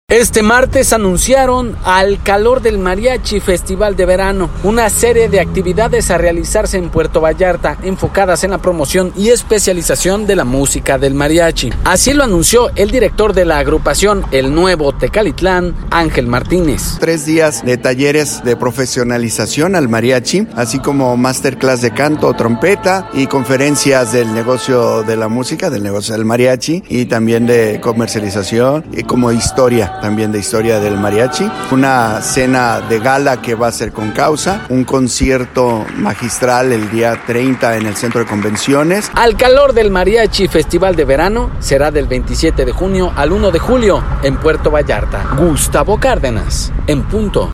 Este martes anunciaron Al Calor del Mariachi Festival de Verano, una serie de actividades a realizarse en Puerto Vallarta, enfocadas en la promoción y especialización de la música del mariachi. Así lo anunció el director de la agrupación El Nuevo Tecalitlán, Ángel Martínez. 3 días de talleres de profesionalización al mariachi, así como masterclass de canto, trompeta y conferencias del negocio de la música, del negocio del mariachi y también de comercialización y como historia. También de historia del mariachi, una cena de gala que va a ser con causa, un concierto magistral el día 30 en el Centro de Convenciones. Al Calor del Mariachi Festival de Verano será del 27 de junio al 1 de julio en Puerto Vallarta. Gustavo Cárdenas, en punto.